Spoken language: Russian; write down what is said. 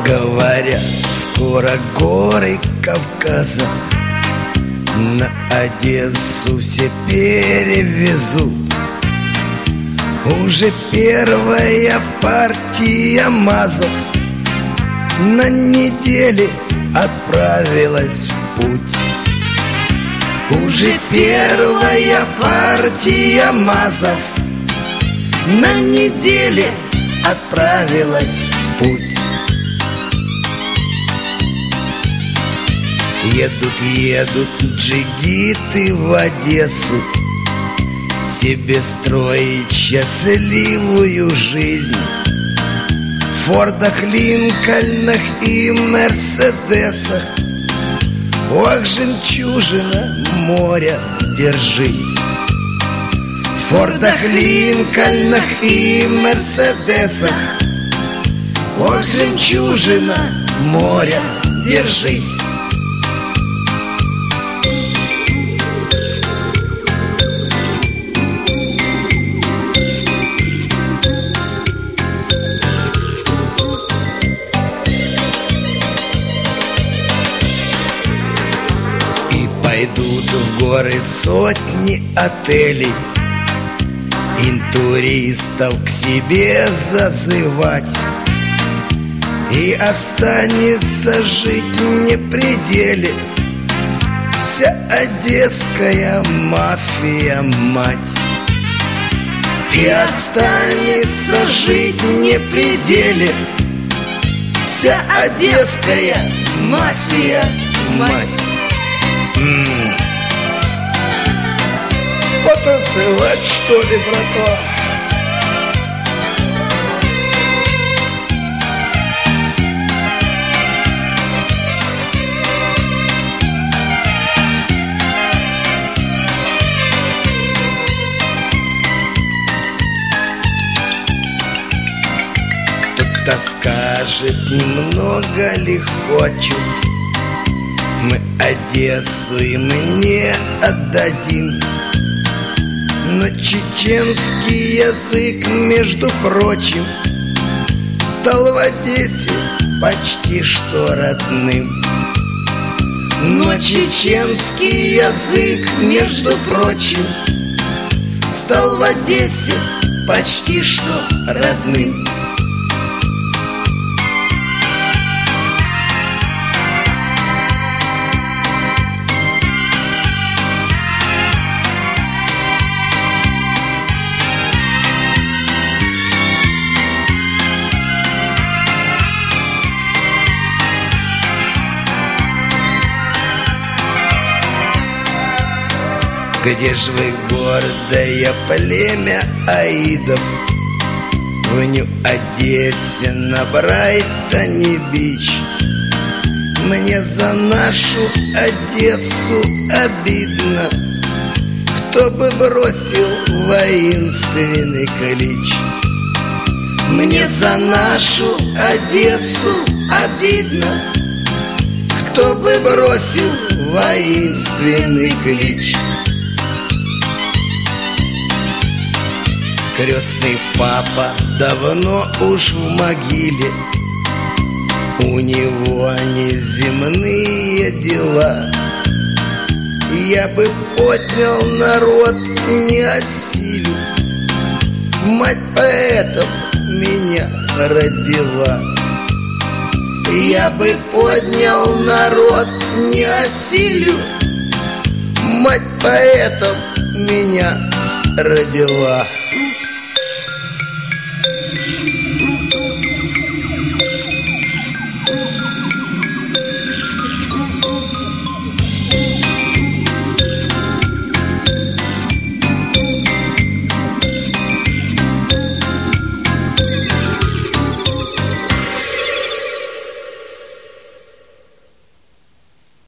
Говорят, скоро горы Кавказа на Одессу все перевезут. Уже первая партия МАЗов на неделе отправилась в путь. Уже первая партия МАЗов на неделе отправилась в путь. Едут джигиты в Одессу себе строить счастливую жизнь. В Фордах, Линкольнах и Мерседесах. Ох, жемчужина моря, держись. В Фордах, Линкольнах и Мерседесах. Ох, жемчужина моря, держись. Пойдут в горы сотни отелей, интуристов к себе зазывать. И останется жить не в пределе вся одесская мафия-мать. И останется жить не в пределе вся одесская мафия-мать. Потанцевать, что ли, братва? Кто-то скажет, немного ли хочет, мы Одессу им не отдадим. Но чеченский язык, между прочим, стал в Одессе почти что родным. Но чеченский язык, между прочим, стал в Одессе почти что родным. Где ж вы, гордое племя аидов, в Нью-Одессе на Брайтоне-Бич? Мне за нашу Одессу обидно, кто бы бросил воинственный клич. Мне за нашу Одессу обидно, кто бы бросил воинственный клич. Крестный папа давно уж в могиле, у него неземные дела. Я бы поднял народ, не осилю, мать поэтов меня родила. Я бы поднял народ, не осилю, мать поэтов меня родила.